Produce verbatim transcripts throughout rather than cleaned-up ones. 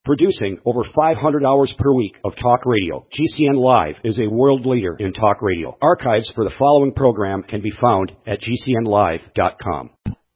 Producing over five hundred hours per week of talk radio, G C N Live is a world leader in talk radio. Archives for the following program can be found at G C N live dot com.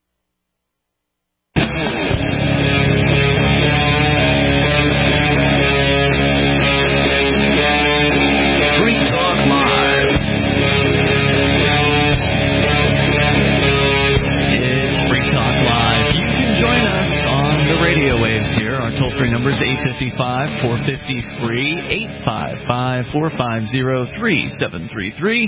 Toll-free number is eight five five, four five zero, free, eight five five, four five zero, three seven three three.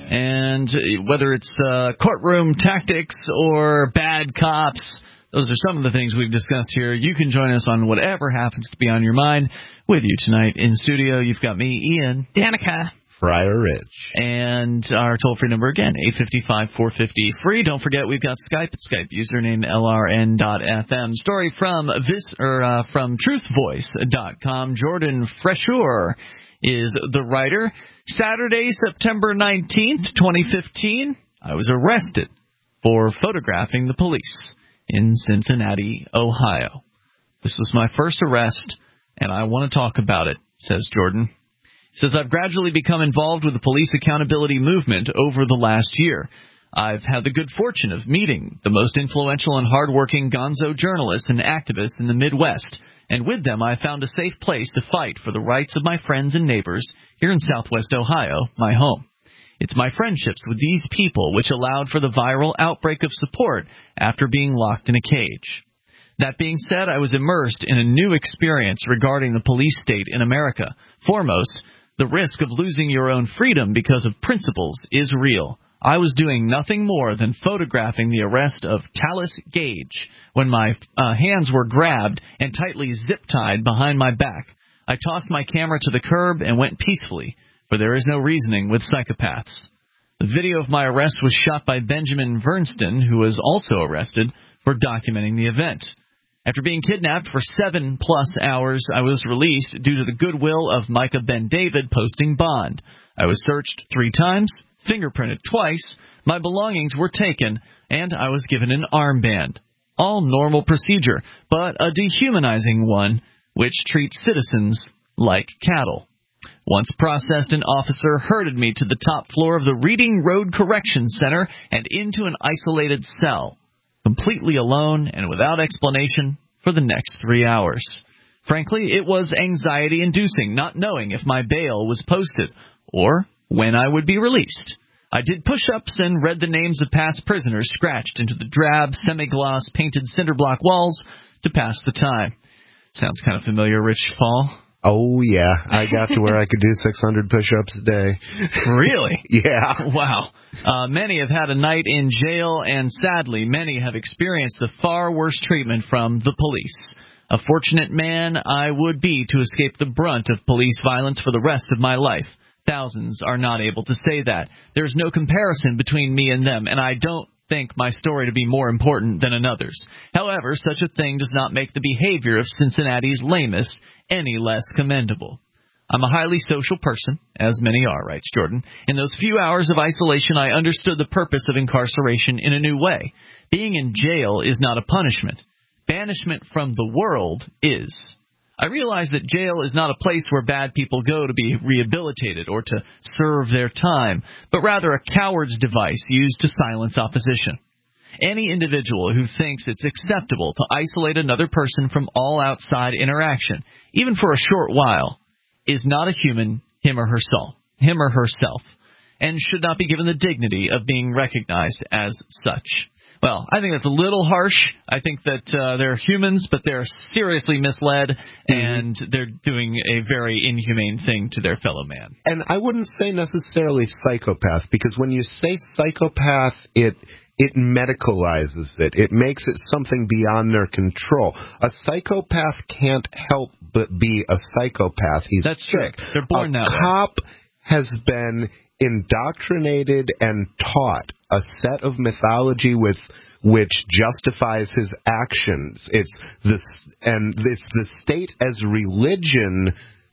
And whether it's uh, courtroom tactics or bad cops, those are some of the things we've discussed here. You can join us on whatever happens to be on your mind. With you tonight in studio, you've got me, Ian. Danica. Friar Rich. And our toll-free number again, eight five five, four five zero, free. Don't forget, we've got Skype at Skype, username L R N dot F M. Story from this or uh, from truth voice dot com. Jordan Freshour is the writer. Saturday, September nineteenth, twenty fifteen, I was arrested for photographing the police in Cincinnati, Ohio. This was my first arrest, and I want to talk about it, says Jordan. Says, I've gradually become involved with the police accountability movement over the last year. I've had the good fortune of meeting the most influential and hardworking gonzo journalists and activists in the Midwest, and with them I found a safe place to fight for the rights of my friends and neighbors here in Southwest Ohio, my home. It's my friendships with these people which allowed for the viral outbreak of support after being locked in a cage. That being said, I was immersed in a new experience regarding the police state in America. Foremost, the risk of losing your own freedom because of principles is real. I was doing nothing more than photographing the arrest of Tallis Gage when my uh, hands were grabbed and tightly zip-tied behind my back. I tossed my camera to the curb and went peacefully, for there is no reasoning with psychopaths. The video of my arrest was shot by Benjamin Vernston, who was also arrested for documenting the event. After being kidnapped for seven-plus hours, I was released due to the goodwill of Micah Ben David posting bond. I was searched three times, fingerprinted twice, my belongings were taken, and I was given an armband. All normal procedure, but a dehumanizing one, which treats citizens like cattle. Once processed, an officer herded me to the top floor of the Reading Road Correction Center and into an isolated cell, completely alone and without explanation for the next three hours. Frankly, it was anxiety-inducing, not knowing if my bail was posted or when I would be released. I did push-ups and read the names of past prisoners scratched into the drab, semi-gloss, painted cinder block walls to pass the time. Sounds kind of familiar, Rich Fall. Oh, yeah. I got to where I could do six hundred push-ups a day. Really? Yeah. Wow. Uh, many have had a night in jail, and sadly, many have experienced the far worse treatment from the police. A fortunate man I would be to escape the brunt of police violence for the rest of my life. Thousands are not able to say that. There's no comparison between me and them, and I don't think my story to be more important than another's. However, such a thing does not make the behavior of Cincinnati's lamest any less commendable. I'm a highly social person, as many are, writes Jordan. In those few hours of isolation, I understood the purpose of incarceration in a new way. Being in jail is not a punishment. Banishment from the world is. I realize that jail is not a place where bad people go to be rehabilitated or to serve their time, but rather a coward's device used to silence opposition. Any individual who thinks it's acceptable to isolate another person from all outside interaction, even for a short while, is not a human, him or herself, him or herself, and should not be given the dignity of being recognized as such. Well, I think that's a little harsh. I think that uh, they're humans, but they're seriously misled, and mm-hmm. they're doing a very inhumane thing to their fellow man. And I wouldn't say necessarily psychopath, because when you say psychopath, it it medicalizes it. It makes it something beyond their control. A psychopath can't help but be a psychopath. He's That's sick. True. They're born a that way. A cop has been indoctrinated and taught a set of mythology with which justifies his actions. It's this, and it's the state as religion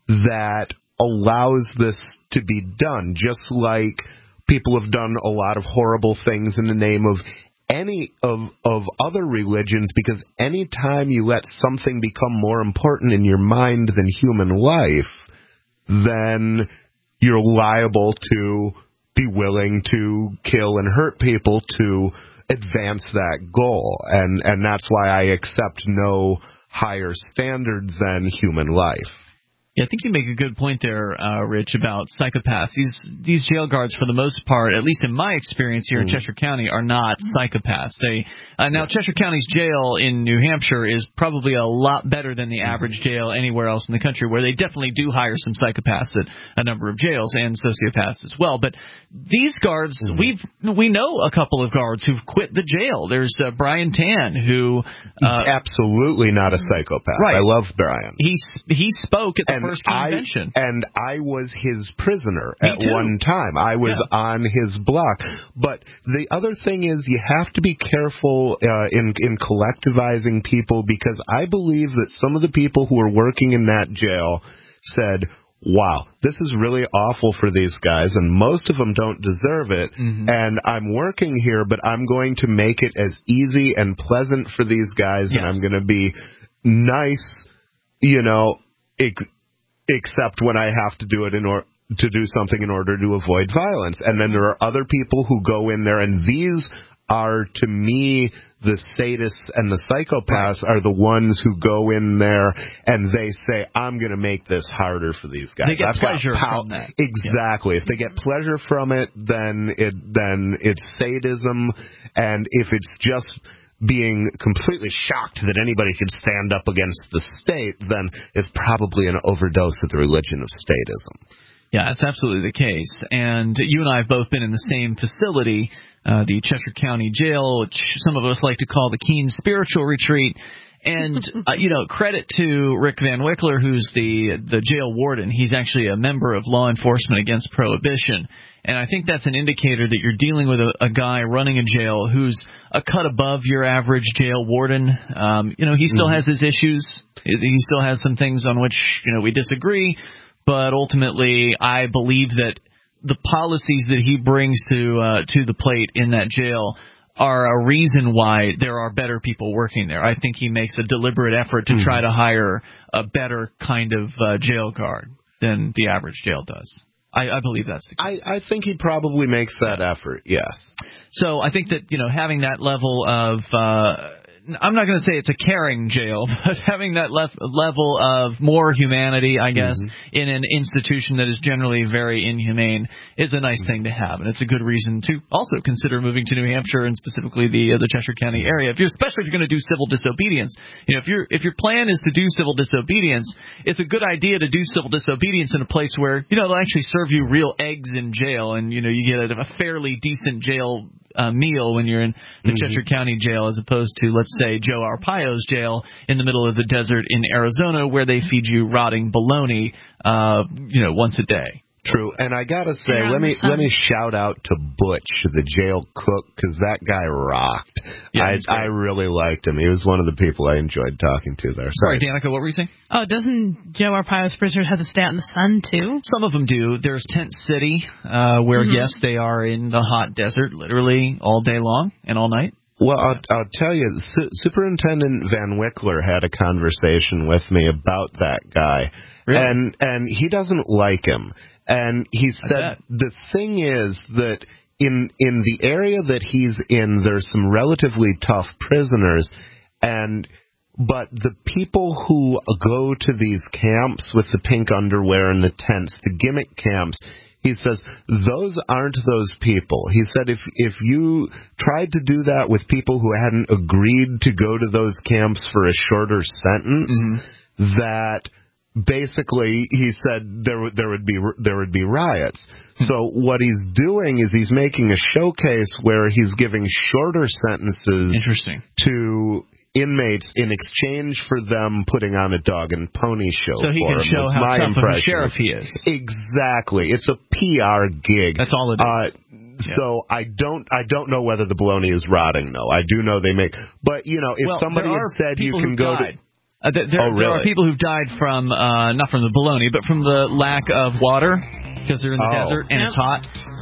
that allows this to be done, just like people have done a lot of horrible things in the name of any of of other religions, because any time you let something become more important in your mind than human life, then you're liable to be willing to kill and hurt people to advance that goal. And, and that's why I accept no higher standard than human life. Yeah, I think you make a good point there, uh, Rich, about psychopaths. These these jail guards, for the most part, at least in my experience here mm-hmm. in Cheshire County, are not psychopaths. They uh, now Cheshire County's jail in New Hampshire is probably a lot better than the average jail anywhere else in the country, where they definitely do hire some psychopaths at a number of jails and sociopaths as well. But these guards, mm-hmm. we've we know a couple of guards who've quit the jail. There's uh, Brian Tan, who uh, absolutely not a psychopath. Right. I love Brian. He he spoke at the and first I, convention, and I was his prisoner Me at too. one time. I was yeah. on his block. But the other thing is, you have to be careful uh, in in collectivizing people, because I believe that some of the people who were working in that jail said, wow, this is really awful for these guys, and most of them don't deserve it, mm-hmm. and I'm working here, but I'm going to make it as easy and pleasant for these guys, yes. and I'm going to be nice, you know, ex- except when I have to do it in order to do something in order to avoid violence. And then there are other people who go in there, and these are, to me, the sadists and the psychopaths are the ones who go in there and they say, I'm going to make this harder for these guys. They get I've pleasure pow- from that. Exactly. Yeah. If they get pleasure from it, then it then it's sadism. And if it's just being completely shocked that anybody could stand up against the state, then it's probably an overdose of the religion of statism. Yeah, that's absolutely the case. And you and I have both been in the same facility, uh, the Cheshire County Jail, which some of us like to call the Keene Spiritual Retreat. And, uh, you know, credit to Rick Van Wickler, who's the the jail warden. He's actually a member of Law Enforcement Against Prohibition. And I think that's an indicator that you're dealing with a, a guy running a jail who's a cut above your average jail warden. Um, you know, he still mm-hmm. has his issues. He still has some things on which, you know, we disagree. But ultimately, I believe that the policies that he brings to uh, to the plate in that jail are a reason why there are better people working there. I think he makes a deliberate effort to mm-hmm. try to hire a better kind of uh, jail guard than the average jail does. I, I believe that's the case. I, I think he probably makes that effort, yes. So I think that, you know, having that level of uh, I'm not going to say it's a caring jail, but having that lef- level of more humanity, I guess, mm-hmm. in an institution that is generally very inhumane is a nice thing to have, and it's a good reason to also consider moving to New Hampshire and specifically the uh, the Cheshire County area. If you're, especially if you're going to do civil disobedience, you know, if your if your plan is to do civil disobedience, it's a good idea to do civil disobedience in a place where, you know, they'll actually serve you real eggs in jail, and you know you get a, a fairly decent jail uh, meal when you're in the mm-hmm. Cheshire County Jail, as opposed to, let's say, Joe Arpaio's jail in the middle of the desert in Arizona, where they feed you rotting bologna, uh, you know, once a day. True, and I gotta say, yeah, let me let me shout out to Butch, the jail cook, because that guy rocked. Yeah, I I really liked him. He was one of the people I enjoyed talking to there. Sorry, Sorry Danica, what were you saying? Oh, doesn't Joe Arpaio's prisoners have to stay out in the sun too? Some of them do. There's Tent City, uh, where mm-hmm. yes, they are in the hot desert, literally all day long and all night. Well, I'll, I'll tell you, Su- Superintendent Van Wickler had a conversation with me about that guy, really? and and he doesn't like him. And he said the thing is that in in the area that he's in, there's some relatively tough prisoners, and but the people who go to these camps with the pink underwear and the tents, the gimmick camps, he says, those aren't those people. He said if if you tried to do that with people who hadn't agreed to go to those camps for a shorter sentence, mm-hmm. that basically, he said there would there would be there would be riots. So what he's doing is he's making a showcase where he's giving shorter sentences Interesting. to inmates in exchange for them putting on a dog and pony show. So he for can him. show That's how my tough of a impression. sheriff he is. Exactly. It's a P R gig. That's all it is. Uh, Yeah. So I don't I don't know whether the bologna is rotting, though. I do know they make. But, you know, if well, somebody had said you can go died. to... Uh, there, there, oh, really? there are people who've died from, uh, not from the bologna, but from the lack of water, because they're in the oh. desert and yep. it's hot.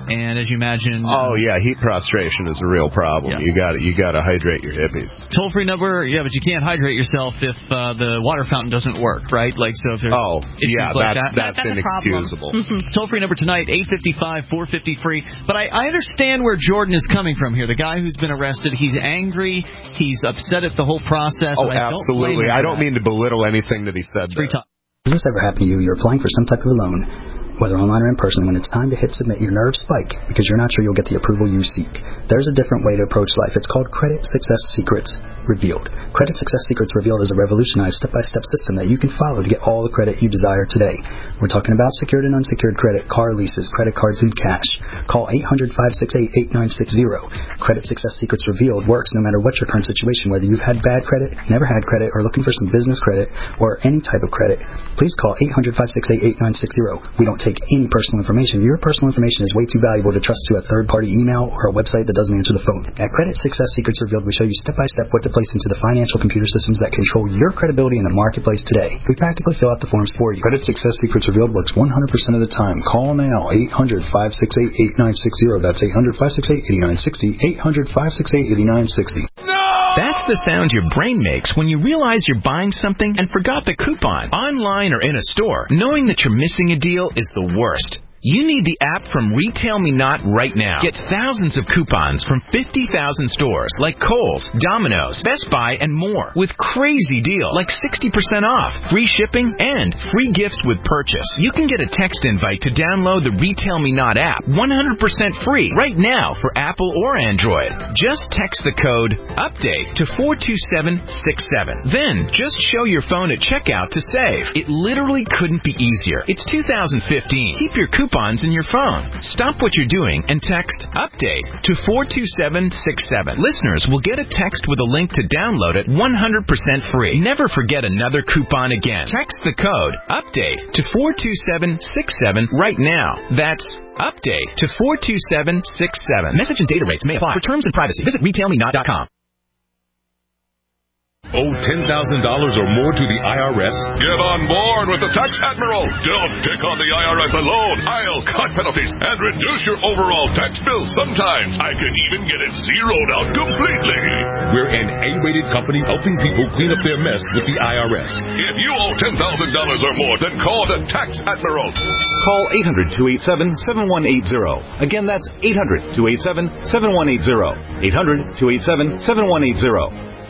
And as you imagine... Oh, yeah, heat prostration is a real problem. Yeah. You got you got to hydrate your hippies. Toll-free number, yeah, but you can't hydrate yourself if uh, the water fountain doesn't work, right? Like, so if there's oh, yeah, like that's, that, that's, that's inexcusable. Toll-free number tonight, eight five five, four five zero, free. But I, I understand where Jordan is coming from here. The guy who's been arrested, he's angry, he's upset at the whole process. Oh, I absolutely. Don't I don't mean to belittle anything that he said there. Does this ever happen to you? You're applying for some type of a loan, whether online or in person. When it's time to hit submit, your nerves spike because you're not sure you'll get the approval you seek. There's a different way to approach life. It's called Credit Success Secrets Revealed. Credit Success Secrets Revealed is a revolutionized step-by-step system that you can follow to get all the credit you desire today. We're talking about secured and unsecured credit, car leases, credit cards, and cash. Call eight hundred, five six eight, eight nine six zero. Credit Success Secrets Revealed works no matter what your current situation, whether you've had bad credit, never had credit, or looking for some business credit, or any type of credit. Please call eight hundred, five six eight, eight nine six zero. We don't take any personal information. Your personal information is way too valuable to trust to a third-party email or a website that doesn't answer the phone. At Credit Success Secrets Revealed, we show you step-by-step what to place into the financial computer systems that control your credibility in the marketplace today. We practically fill out the forms for you. Credit Success Secrets Revealed works one hundred percent of the time. Call now, eight hundred, five six eight, eight nine six zero. That's eight hundred, five six eight, eight nine six zero. eight hundred, five six eight, eight nine six zero. No! That's the sound your brain makes when you realize you're buying something and forgot the coupon. Online or in a store, knowing that you're missing a deal is the worst. You need the app from Retail Me Not right now. Get thousands of coupons from fifty thousand stores like Kohl's, Domino's, Best Buy, and more with crazy deals like sixty percent off, free shipping, and free gifts with purchase. You can get a text invite to download the Retail Me Not app one hundred percent free right now for Apple or Android. Just text the code UPDATE to four two seven six seven. Then just show your phone at checkout to save. It literally couldn't be easier. It's two thousand fifteen. Keep your coupons in your phone. Stop what you're doing and text UPDATE to four two seven six seven. Listeners will get a text with a link to download it one hundred percent free. Never forget another coupon again. Text the code UPDATE to four two seven six seven right now. That's UPDATE to four two seven six seven. Message and data rates may apply. For terms and privacy, visit retail me not dot com. Owe ten thousand dollars or more to the I R S? Get on board with the Tax Admiral. Don't pick on the I R S alone. I'll cut penalties and reduce your overall tax bill. Sometimes I can even get it zeroed out completely. We're an A-rated company helping people clean up their mess with the I R S. If you owe ten thousand dollars or more, then call the Tax Admiral. Call eight hundred, two eight seven, seven one eight zero. Again, that's eight hundred, two eight seven, seven one eight zero. eight hundred, two eight seven, seven one eight zero.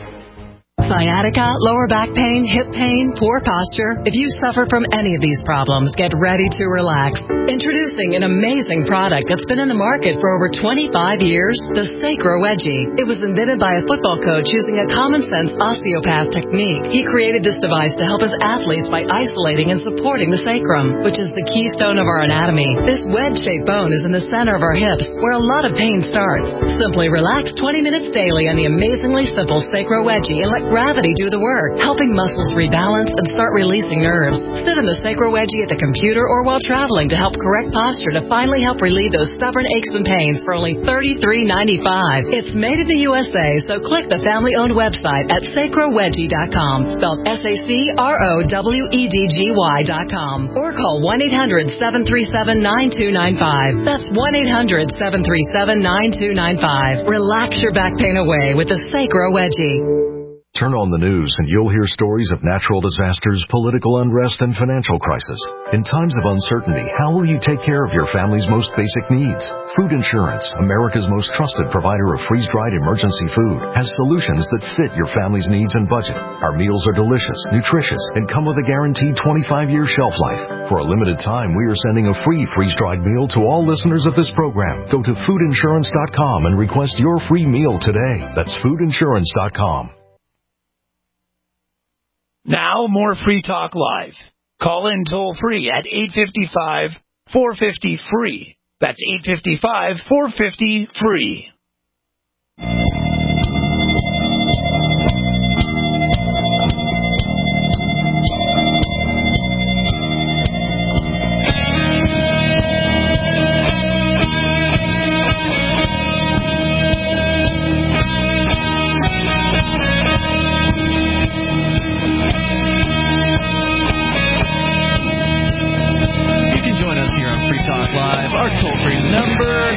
Sciatica, lower back pain, hip pain, poor posture. If you suffer from any of these problems, get ready to relax. Introducing an amazing product that's been in the market for over twenty-five years, the Sacro Wedgie. It was invented by a football coach using a common-sense osteopath technique. He created this device to help his athletes by isolating and supporting the sacrum, which is the keystone of our anatomy. This wedge-shaped bone is in the center of our hips, where a lot of pain starts. Simply relax twenty minutes daily on the amazingly simple Sacro Wedgie and let gravity do the work, helping muscles rebalance and start releasing nerves. Sit in the Sacro Wedgie at the computer or while traveling to help correct posture to finally help relieve those stubborn aches and pains for only thirty-three ninety-five. It's made in the U S A, so click the family-owned website at sacro wedgie dot com, spelled S A C R O W E D G Y dot com, or call one eight hundred, seven three seven, nine two nine five. That's one eight hundred, seven three seven, nine two nine five. Relax your back pain away with the Sacro Wedgie. Turn on the news and you'll hear stories of natural disasters, political unrest, and financial crisis. In times of uncertainty, how will you take care of your family's most basic needs? Food Insurance, America's most trusted provider of freeze-dried emergency food, has solutions that fit your family's needs and budget. Our meals are delicious, nutritious, and come with a guaranteed twenty-five year shelf life. For a limited time, we are sending a free freeze-dried meal to all listeners of this program. Go to food insurance dot com and request your free meal today. That's food insurance dot com. Now, more Free Talk Live. Call in toll-free at eight five five, four five zero, free. That's eight five five, four five zero, free. Our toll-free number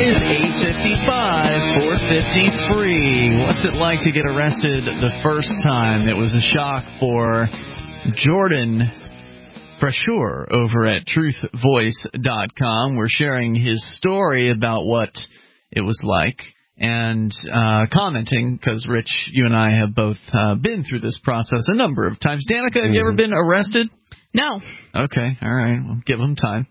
five, four fifty, free. What's it like to get arrested the first time? It was a shock for Jordan Brashear over at truth voice dot com. We're sharing his story about what it was like and uh, commenting, because, Rich, you and I have both uh, been through this process a number of times. Danica, have mm-hmm. you ever been arrested? No. Okay, all right. Well, give them time.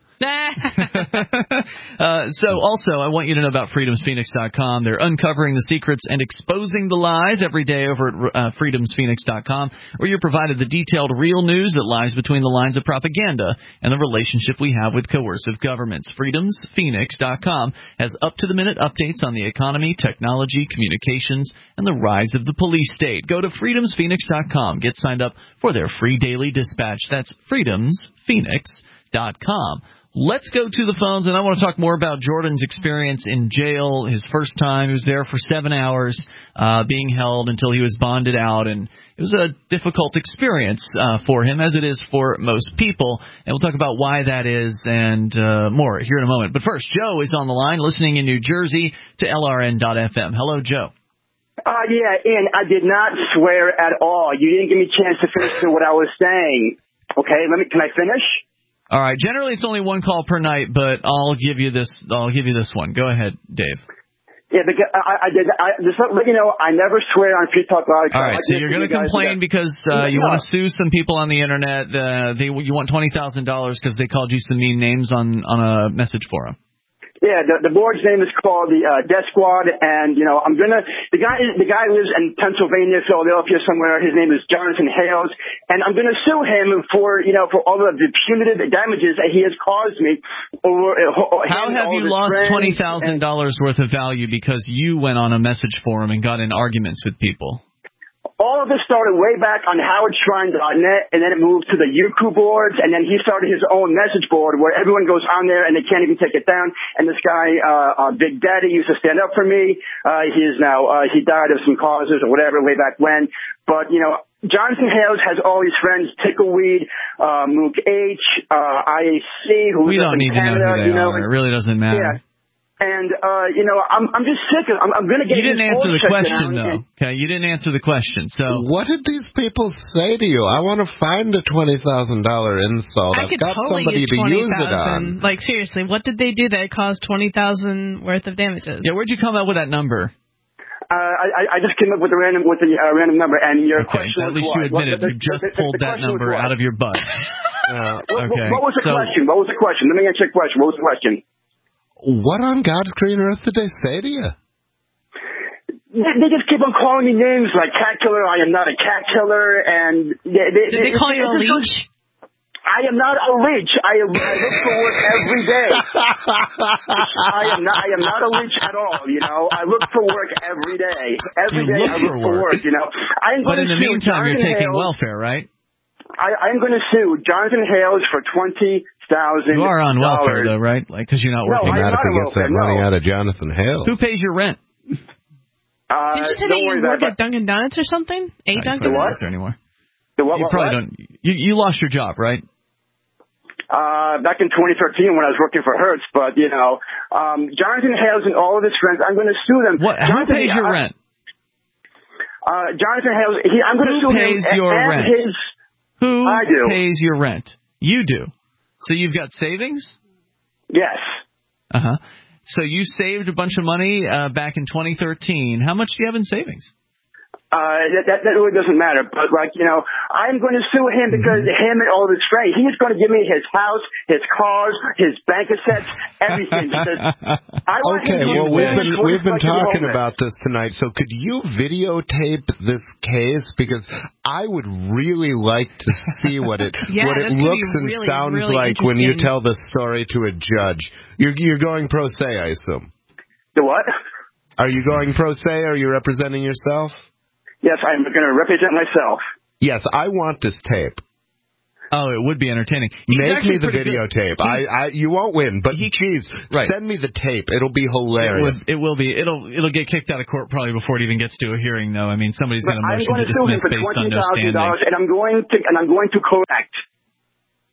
uh, so also, I want you to know about freedoms phoenix dot com. They're uncovering the secrets and exposing the lies every day over at uh, freedoms phoenix dot com, where you're provided the detailed real news that lies between the lines of propaganda and the relationship we have with coercive governments. freedoms phoenix dot com has up-to-the-minute updates on the economy, technology, communications, and the rise of the police state. Go to freedoms phoenix dot com. Get signed up for their free daily dispatch. That's freedoms phoenix dot com. Let's go to the phones, and I want to talk more about Jordan's experience in jail. His first time, he was there for seven hours, uh, being held until he was bonded out, and it was a difficult experience uh, for him, as it is for most people. And we'll talk about why that is and uh, more here in a moment. But first, Joe is on the line, listening in New Jersey to L R N dot F M. Hello, Joe. Uh, yeah, Ian, I did not swear at all. You didn't give me a chance to finish what I was saying. Okay, let me. Can I finish? All right. Generally, it's only one call per night, but I'll give you this. I'll give you this one. Go ahead, Dave. Yeah, because I, I did. I, just let you know, I never swear on Free Talk Live. All right. So you're going to complain because uh, you no. want to sue some people on the internet. Uh, they you want twenty thousand dollars because they called you some mean names on on a message forum. Yeah, the, the board's name is called the uh, Death Squad, and you know I'm gonna. The guy, the guy lives in Pennsylvania, Philadelphia, somewhere. His name is Jonathan Hales, and I'm gonna sue him for you know for all of the punitive damages that he has caused me. Over, uh, How have you lost twenty thousand dollars worth of value because you went on a message forum and got in arguments with people? All of this started way back on howard shrine dot net, and then it moved to the Yuku boards, and then he started his own message board where everyone goes on there and they can't even take it down. And this guy, uh, uh Big Daddy, used to stand up for me. Uh, he is now, uh, he died of some causes or whatever way back when. But, you know, Jonathan Hales has all these friends, Tickleweed, uh, Mook H, uh, I A C, who's We don't need Canada, to know who they you know, are. It really doesn't matter. Yeah. And, uh, you know, I'm, I'm just sick of, I'm, I'm going to get You didn't answer the question, though. And, okay, you didn't answer the question. So what did these people say to you? I want to find a twenty thousand dollars insult. I I've could got totally somebody use to use it on. Like, seriously, what did they do that caused twenty thousand dollars worth of damages? Yeah, where'd you come up with that number? Uh, I, I just came up with a random with a uh, random number, and your okay, question at was least what? you admitted what, the, you just the, the, pulled the that number out of your butt. uh, okay, what, what was the so, question? What was the question? Let me answer your question. What was the question? What on God's green earth did they say to you? They, they just keep on calling me names like cat killer. I am not a cat killer, and they, they, did they, they call you a leech? I am not a leech. I, am, I look for work every day. I am not. I am not a leech at all. You know, I look for work every day. Every you day look I look for work. work. You know, I am but in the meantime, you're taking Hales. welfare, right? I, I'm going to sue Jonathan Hales for twenty thousand. You are on welfare, though, right? Like, because you're not working. No, not if he gets welfare, that money no. out of Jonathan Hales. Who pays your rent? Uh, Did you say that you work at Dunkin' Donuts or something? A no, Dunkin' Donuts? What? There anymore. The what? You what, probably what? don't. You, you lost your job, right? Uh, back in twenty thirteen when I was working for Hertz, but you know, um, Jonathan Hales and all of his friends, I'm going to sue them. What? Jonathan, Who pays your I, rent? Uh, Jonathan Hales, he, I'm going to Who sue pays him your and rent? his. Who I do. pays your rent? You do. So you've got savings? Yes. Uh huh. So you saved a bunch of money uh, back in twenty thirteen. How much do you have in savings? Uh, that, that, that really doesn't matter. But, like, you know, I'm going to sue him because mm-hmm. him and all of his friends, he's going to give me his house, his cars, his bank assets, everything. Because I want okay, him to well, we've been, we've been talking moment. about this tonight. So could you videotape this case? Because I would really like to see what it yeah, what it looks and really, sounds really like when you tell the story to a judge. You're, you're going pro se, I assume. The what? Are you going pro se? Are you representing yourself? Yes, I'm going to represent myself. Yes, I want this tape. Oh, it would be entertaining. He's Make me the videotape. I, I, you won't win, but he, geez, right. send me the tape. It'll be hilarious. It, would, it will be. It'll it'll get kicked out of court probably before it even gets to a hearing, though. I mean, somebody's going to motion to dismiss based on no standing. And I'm going to and I'm going to correct.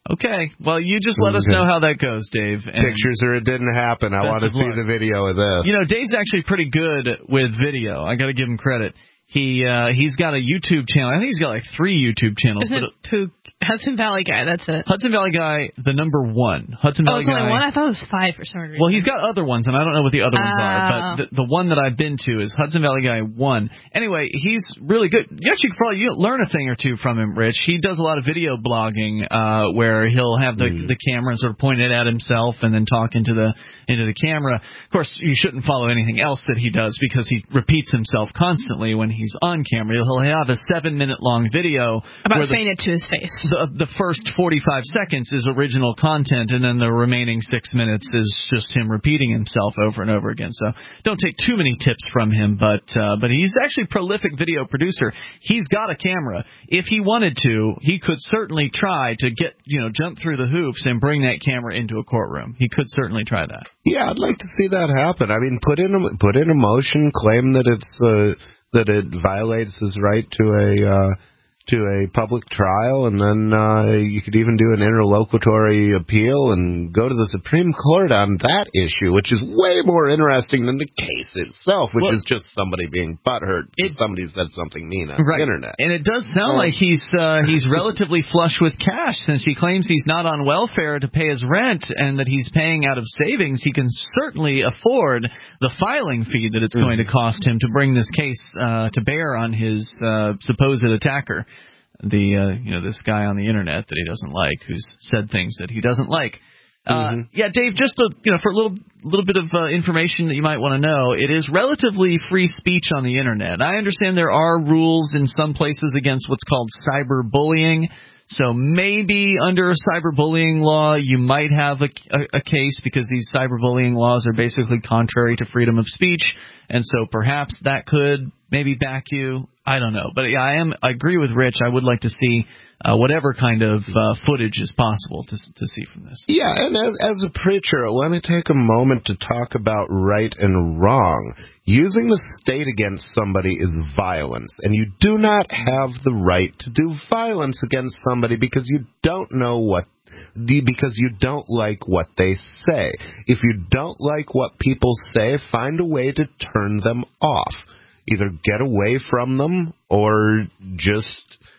Okay. Well, you just let us know how that goes, Dave. And pictures or it didn't happen. I want to see the video of this. You know, Dave's actually pretty good with video. I got to give him credit. He uh, he's got a YouTube channel. I think he's got like three YouTube channels. Isn't it Pook? Hudson Valley Guy, that's it. Hudson Valley Guy, the number one. Hudson oh, Valley it's Guy. only one? I thought it was five for some reason. Well, he's got other ones, and I don't know what the other ones uh, are, but the, the one that I've been to is Hudson Valley Guy one. Anyway, he's really good. You actually could probably you learn a thing or two from him, Rich. He does a lot of video blogging uh, where he'll have the, mm. the camera and sort of point it at himself and then talk into the into the camera. Of course, you shouldn't follow anything else that he does because he repeats himself constantly when he's on camera. He'll have a seven-minute-long video. About saying it to his face. The, the first forty-five seconds is original content, and then the remaining six minutes is just him repeating himself over and over again. So don't take too many tips from him, but uh, but he's actually a prolific video producer. He's got a camera. If he wanted to, he could certainly try to get, you know, jump through the hoops and bring that camera into a courtroom. He could certainly try that. Yeah, I'd like to see that happen. I mean, put in a, put in a motion, claim that it's uh, that it violates his right to a uh, to a public trial, and then uh, you could even do an interlocutory appeal and go to the Supreme Court on that issue, which is way more interesting than the case itself, which well, is just somebody being butthurt because somebody said something mean on right. the internet. And it does sound oh. like he's uh, he's relatively flush with cash, since he claims he's not on welfare to pay his rent and that he's paying out of savings. He can certainly afford the filing fee that it's mm. going to cost him to bring this case uh, to bear on his uh, supposed attacker. The uh, you know this guy on the internet that he doesn't like, who's said things that he doesn't like. Uh, mm-hmm. Yeah, Dave, just a, you know for a little little bit of uh, information that you might want to know, it is relatively free speech on the internet. I understand there are rules in some places against what's called cyberbullying. So maybe under a cyberbullying law, you might have a, a, a case because these cyberbullying laws are basically contrary to freedom of speech, and so perhaps that could maybe back you. I don't know, but yeah, I am. I agree with Rich. I would like to see uh, whatever kind of uh, footage is possible to to see from this. Yeah, and as, as a preacher, let me take a moment to talk about right and wrong. Using the state against somebody is violence, and you do not have the right to do violence against somebody because you don't know what, because you don't like what they say. If you don't like what people say, find a way to turn them off. Either get away from them or just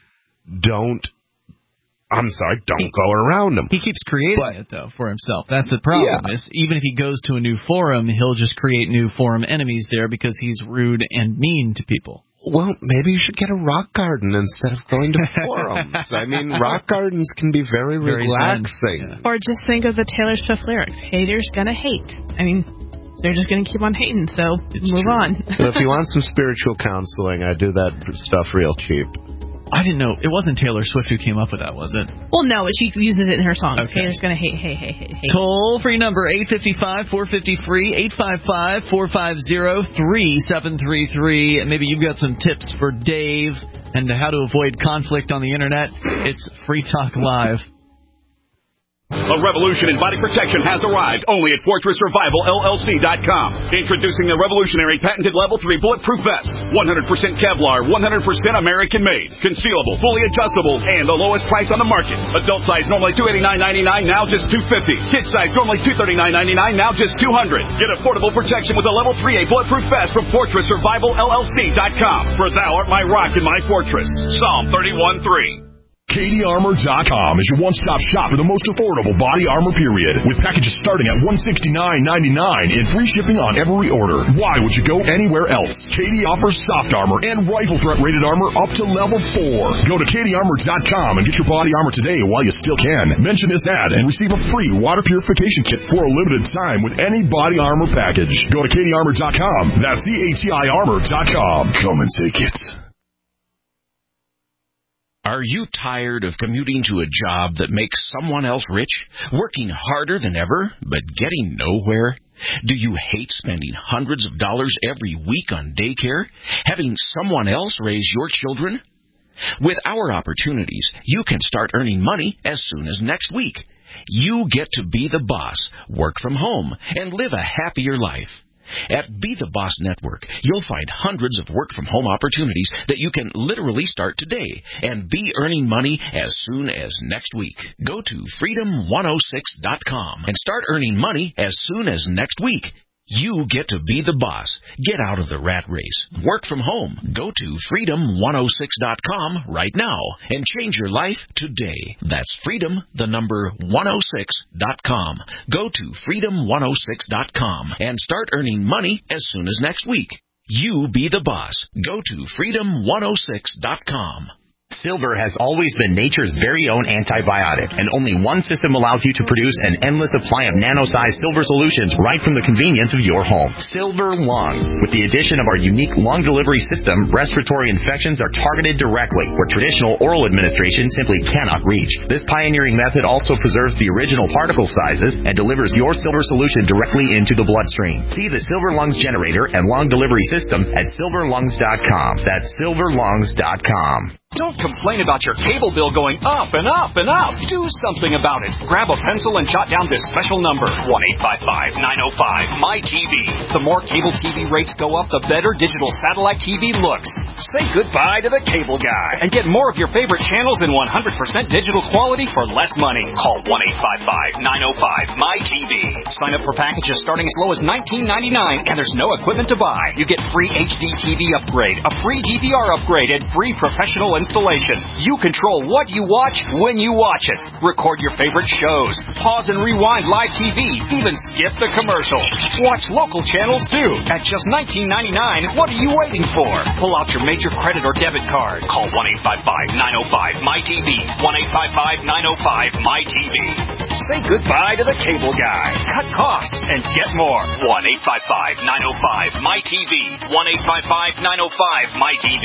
don't, I'm sorry, don't go around them. He keeps creating but, it, though, for himself. That's the problem. Yeah. Is even if he goes to a new forum, he'll just create new forum enemies there because he's rude and mean to people. Well, maybe you should get a rock garden instead of going to forums. I mean, rock gardens can be very, very relaxing. Yeah. Or just think of the Taylor Swift lyrics. Haters gonna hate. I mean, they're just going to keep on hating, so it's move true. on. Well, if you want some spiritual counseling, I do that stuff real cheap. I didn't know. It wasn't Taylor Swift who came up with that, was it? Well, no, she uses it in her songs. Okay. Haters going to hate, hate, hate, hate, hate. Toll-free number, eight five five, four five zero, free, eight five five, four five zero, three seven three three. Maybe you've got some tips for Dave and how to avoid conflict on the Internet. It's Free Talk Live. A revolution in body protection has arrived only at Fortress Revival L L C dot com. Introducing the revolutionary patented Level three Bulletproof Vest. one hundred percent Kevlar, one hundred percent American-made. Concealable, fully adjustable, and the lowest price on the market. Adult size normally two hundred eighty-nine ninety-nine, now just two hundred fifty dollars. Kid size normally two hundred thirty-nine ninety-nine, now just two hundred dollars. Get affordable protection with a Level three A Bulletproof Vest from Fortress Revival L L C dot com. For thou art my rock and my fortress. Psalm thirty-one three. Katie Armor dot com is your one-stop shop for the most affordable body armor period, with packages starting at one hundred sixty-nine ninety-nine and free shipping on every order. Why would you go anywhere else? Katie offers soft armor and rifle threat rated armor up to level four. Go to Katie Armor dot com and get your body armor today while you still can. Mention this ad and receive a free water purification kit for a limited time with any body armor package. Go to Katie Armor dot com. That's C A T I Armor dot com. Come and take it. Are you tired of commuting to a job that makes someone else rich, working harder than ever, but getting nowhere? Do you hate spending hundreds of dollars every week on daycare, having someone else raise your children? With our opportunities, you can start earning money as soon as next week. You get to be the boss, work from home, and live a happier life. At Be the Boss Network, you'll find hundreds of work-from-home opportunities that you can literally start today and be earning money as soon as next week. Go to freedom one oh six dot com and start earning money as soon as next week. You get to be the boss. Get out of the rat race. Work from home. Go to freedom one oh six dot com right now and change your life today. That's freedom, the number one oh six dot com. Go to freedom one oh six dot com and start earning money as soon as next week. You be the boss. Go to freedom one oh six dot com. Silver has always been nature's very own antibiotic, and only one system allows you to produce an endless supply of nano-sized silver solutions right from the convenience of your home. Silver Lungs. With the addition of our unique lung delivery system, respiratory infections are targeted directly, where traditional oral administration simply cannot reach. This pioneering method also preserves the original particle sizes and delivers your silver solution directly into the bloodstream. See the Silver Lungs generator and lung delivery system at silver lungs dot com. That's silver lungs dot com. Don't complain about your cable bill going up and up and up. Do something about it. Grab a pencil and jot down this special number, one eight five five, nine oh five, M Y T V. The more cable T V rates go up, the better digital satellite T V looks. Say goodbye to the cable guy and get more of your favorite channels in one hundred percent digital quality for less money. Call one eight five five, nine oh five, M Y T V. Sign up for packages starting as low as nineteen ninety-nine, and there's no equipment to buy. You get free H D T V upgrade, a free D V R upgrade, and free professional installation. You control what you watch when you watch it. Record your favorite shows. Pause and rewind live T V. Even skip the commercials. Watch local channels too. At just nineteen ninety-nine, what are you waiting for? Pull out your major credit or debit card. Call one eight five five, nine oh five, M Y T V. one eight five five, nine oh five, M Y T V. Say goodbye to the cable guy. Cut costs and get more. one eight five five, nine oh five, M Y T V. one eight five five, nine oh five, M Y T V.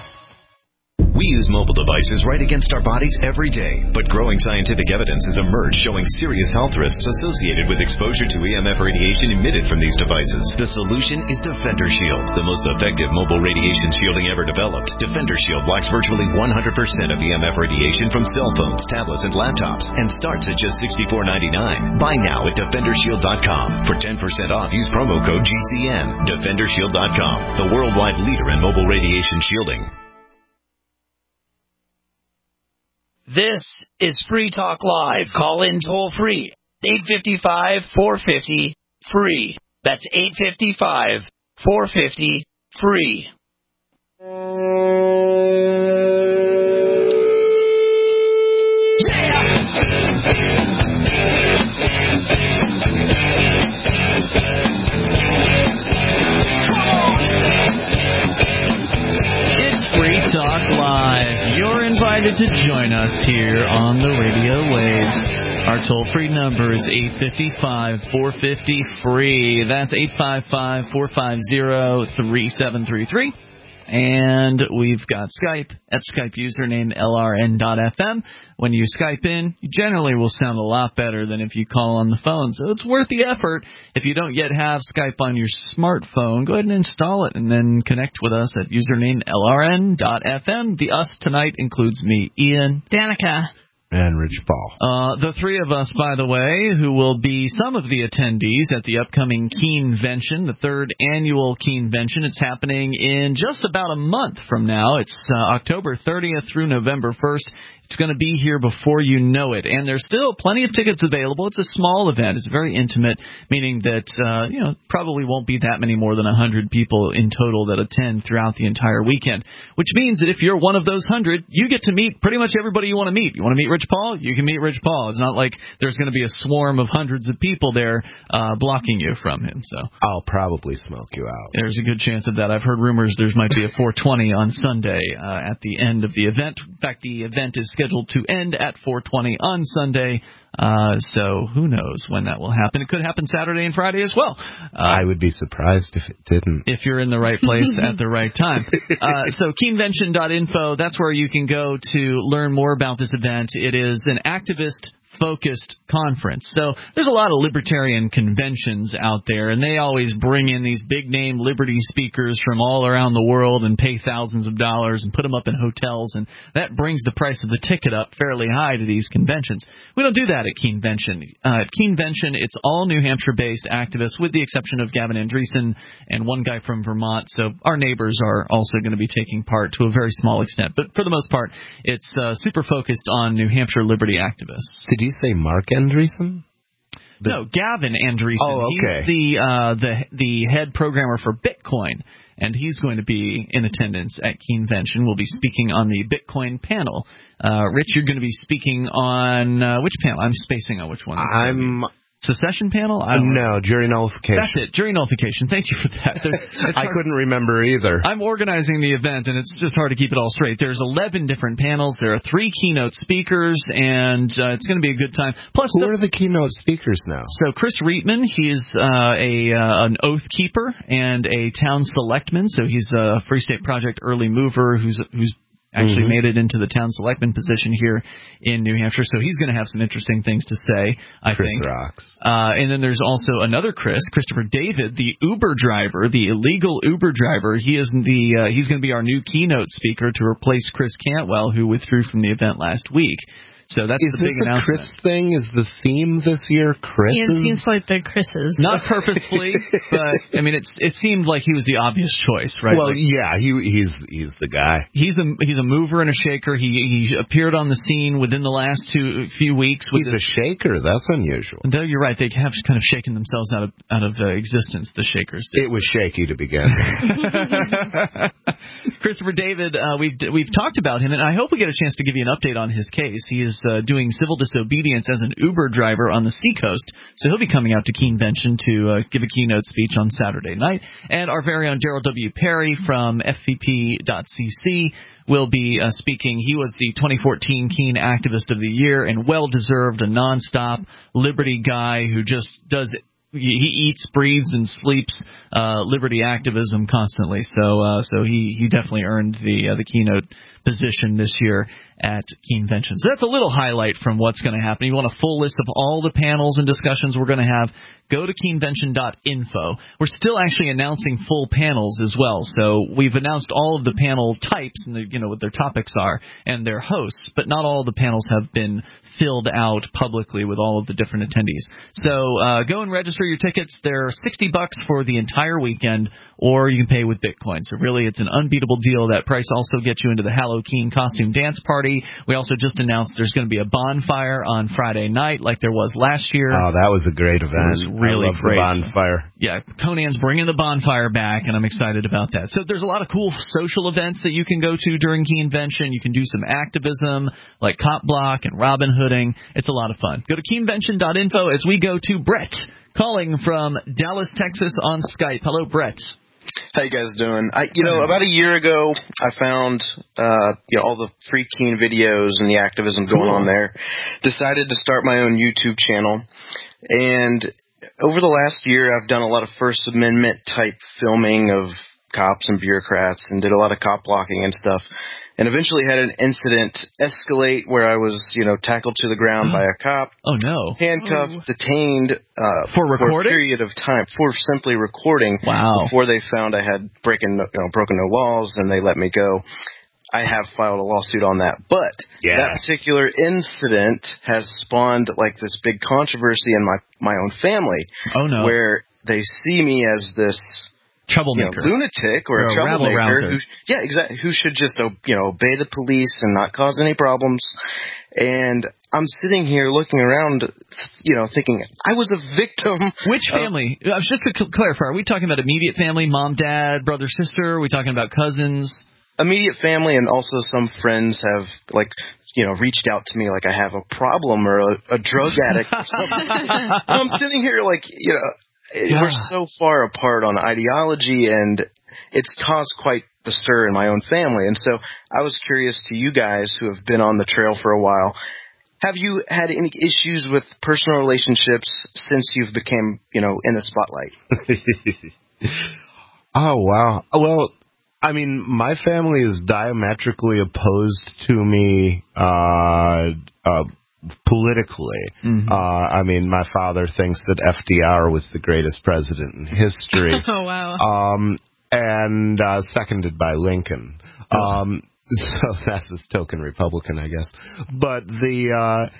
We use mobile devices right against our bodies every day, but growing scientific evidence has emerged showing serious health risks associated with exposure to E M F radiation emitted from these devices. The solution is Defender Shield, the most effective mobile radiation shielding ever developed. Defender Shield blocks virtually one hundred percent of E M F radiation from cell phones, tablets, and laptops, and starts at just sixty-four ninety-nine. Buy now at defender shield dot com. For ten percent off, use promo code G C N. defender shield dot com, the worldwide leader in mobile radiation shielding. This is Free Talk Live. Call in toll free. eight five five, four five zero, free. That's eight five five, four five zero, free. It's Free Talk Live. You're invited to join us here on the radio waves. Our toll-free number is eight five five, four five zero, free. That's eight five five, four five zero, three seven three three. And we've got Skype at Skype username L R N dot F M. When you Skype in, you generally will sound a lot better than if you call on the phone. So it's worth the effort. If you don't yet have Skype on your smartphone, go ahead and install it and then connect with us at username L R N dot F M. The us tonight includes me, Ian, Danica, and Rich Paul. Uh, the three of us, by the way, who will be some of the attendees at the upcoming Keenvention, the third annual Keenvention. It's happening in just about a month from now. It's uh, October thirtieth through November first. It's going to be here before you know it, and there's still plenty of tickets available. It's a small event. It's very intimate, meaning that uh, you know probably won't be that many more than one hundred people in total that attend throughout the entire weekend, which means that if you're one of those one hundred, you get to meet pretty much everybody you want to meet. You want to meet Rich Paul? You can meet Rich Paul. It's not like there's going to be a swarm of hundreds of people there uh, blocking you from him. So I'll probably smoke you out. There's a good chance of that. I've heard rumors there might be a four twenty on Sunday uh, at the end of the event. In fact, the event is scheduled to end at four twenty on Sunday, uh, so who knows when that will happen. It could happen Saturday and Friday as well. Uh, I would be surprised if it didn't. If you're in the right place at the right time. Uh, so keenvention dot info, that's where you can go to learn more about this event. It is an activist focused conference. So there's a lot of libertarian conventions out there, and they always bring in these big-name liberty speakers from all around the world and pay thousands of dollars and put them up in hotels, and that brings the price of the ticket up fairly high to these conventions. We don't do that at Keenvention. Uh, at Keenvention, it's all New Hampshire-based activists, with the exception of Gavin Andresen and one guy from Vermont. So our neighbors are also going to be taking part to a very small extent. But for the most part, it's uh, super focused on New Hampshire liberty activists. Did you say Mark Andreessen? The... No, Gavin Andresen. Oh, okay. He's the, uh, the, the head programmer for Bitcoin, and he's going to be in attendance at Keenvention. We'll be speaking on the Bitcoin panel. Uh, Rich, you're going to be speaking on uh, which panel? I'm spacing on which one. I'm... Secession panel? I don't no, know. Jury nullification. That's it, jury nullification. Thank you for that. I couldn't remember either. I'm organizing the event, and it's just hard to keep it all straight. There's eleven different panels. There are three keynote speakers, and uh, it's going to be a good time. Plus, Who the, are the keynote speakers now? So Chris Reitman, he's uh, a uh, an oath keeper and a town selectman. So he's a Free State Project early mover who's who's actually mm-hmm. made it into the town selectman position here in New Hampshire, so he's going to have some interesting things to say, I Chris think. Chris rocks. Uh, and then there's also another Chris, Christopher David, the Uber driver, the illegal Uber driver. He is the uh, he's going to be our new keynote speaker to replace Chris Cantwell, who withdrew from the event last week. So that's is the big this a announcement. Chris thing? Is the theme this year Chris? It seems like they're Chris's. Not purposefully, but I mean, it's it seemed like he was the obvious choice, right? Well, like, yeah, he he's he's the guy. He's a he's a mover and a shaker. He he appeared on the scene within the last two few weeks. With he's his, a shaker. That's unusual. Though you're right, they have kind of shaken themselves out of out of uh, existence. The Shakers did. It was shaky to begin with. Christopher David, uh, we've we've talked about him, and I hope we get a chance to give you an update on his case. He is uh, doing civil disobedience as an Uber driver on the Seacoast, so he'll be coming out to Keenvention to uh, give a keynote speech on Saturday night. And our very own Daryl W. Perry from F V P dot C C will be uh, speaking. He was the twenty fourteen Keene Activist of the Year, and well-deserved, a nonstop liberty guy who just does it. He eats, breathes, and sleeps uh, liberty activism constantly. So, uh, so he, he definitely earned the uh, the keynote position this year at Keenvention. So that's a little highlight from what's going to happen. You want a full list of all the panels and discussions we're going to have, go to keenvention dot info. We're still actually announcing full panels as well. So we've announced all of the panel types and the, you know what their topics are and their hosts, but not all of the panels have been filled out publicly with all of the different attendees. So uh, go and register your tickets. They're sixty bucks for the entire weekend, or you can pay with Bitcoin. So really, it's an unbeatable deal. That price also gets you into the Hallow Keene costume dance party. We also just announced there's going to be a bonfire on Friday night like there was last year. Oh, that was a great event. It was really I love great. The bonfire. Yeah, Conan's bringing the bonfire back, and I'm excited about that. So there's a lot of cool social events that you can go to during Keenvention. You can do some activism like Cop Block and Robin Hooding. It's a lot of fun. Go to keenvention dot info as we go to Brett, calling from Dallas, Texas on Skype. Hello, Brett. How you guys doing? I, you know, about a year ago, I found uh, you know all the free Keene videos and the activism going on there. Decided to start my own YouTube channel, and over the last year, I've done a lot of First Amendment type filming of cops and bureaucrats, and did a lot of cop blocking and stuff. And eventually had an incident escalate where I was, you know, tackled to the ground by a cop. Oh, no. Handcuffed, oh. detained uh, for, for a period of time, for simply recording. Wow. Before they found I had breaking, you know, broken no laws, and they let me go. I have filed a lawsuit on that. But yes. that particular incident has spawned, like, this big controversy in my, my own family. Oh, no. Where they see me as this troublemaker, you know, lunatic, or, or a troublemaker. Who, yeah, exactly. Who should just, you know, obey the police and not cause any problems. And I'm sitting here looking around, you know, thinking I was a victim. Which family? Uh, just to clarify, are we talking about immediate family, mom, dad, brother, sister? Are we talking about cousins? Immediate family, and also some friends have, like, you know, reached out to me like I have a problem or a, a drug addict or something. I'm sitting here like, you know. Yeah. We're so far apart on ideology, and it's caused quite the stir in my own family. And so I was curious to you guys who have been on the trail for a while, have you had any issues with personal relationships since you've become, you know, in the spotlight? Oh, wow. Well, I mean, my family is diametrically opposed to me uh, uh, politically. Mm-hmm. Uh, I mean, my father thinks that F D R was the greatest president in history. Oh, wow. Um, and uh, seconded by Lincoln. Um, so that's his token Republican, I guess. But the... Uh,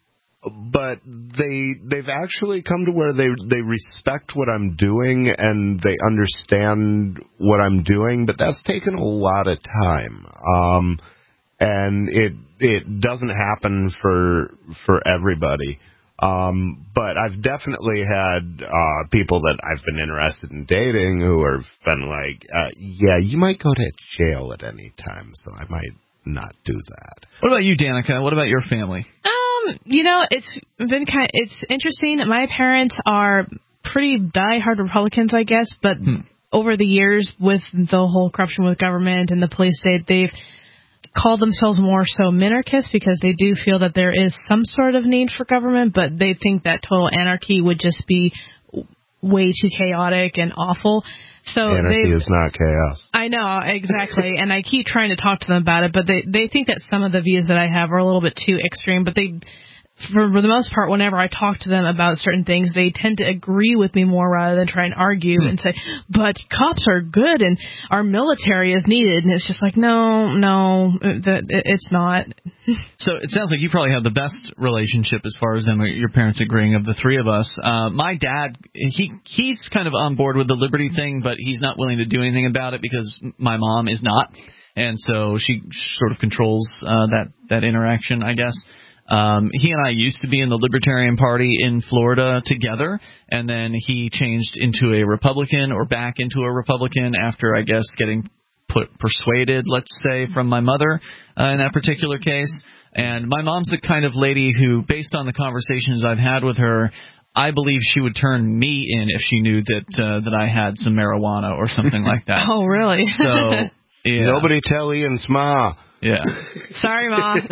But they they've actually come to where they they respect what I'm doing and they understand what I'm doing, but that's taken a lot of time. Um, and it it doesn't happen for for everybody. Um, but I've definitely had uh, people that I've been interested in dating who have been like, uh, yeah, you might go to jail at any time, so I might not do that. What about you, Danica? What about your family? Um, you know, it's been kind of, it's interesting. My parents are pretty diehard Republicans, I guess, but hmm. over the years with the whole corruption with government and the police state, they've called themselves more so minarchists because they do feel that there is some sort of need for government, but they think that total anarchy would just be way too chaotic and awful. So anarchy is not chaos. I know, exactly. And I keep trying to talk to them about it, but they they think that some of the views that I have are a little bit too extreme. But they, for, for the most part, whenever I talk to them about certain things, they tend to agree with me more rather than try and argue hmm. and say, but cops are good and our military is needed. And it's just like, no, no, that it's not. So it sounds like you probably have the best relationship as far as them, your parents agreeing of the three of us. Uh, my dad, he he's kind of on board with the liberty thing, but he's not willing to do anything about it because my mom is not. And so she sort of controls uh, that, that interaction, I guess. Um, he and I used to be in the Libertarian Party in Florida together, and then he changed into a Republican or back into a Republican after, I guess, getting put persuaded, let's say, from my mother uh, in that particular case. And my mom's the kind of lady who, based on the conversations I've had with her, I believe she would turn me in if she knew that uh, that I had some marijuana or something like that. Oh, really? So, yeah. Nobody tell Ian's ma. Yeah. Sorry, Mom.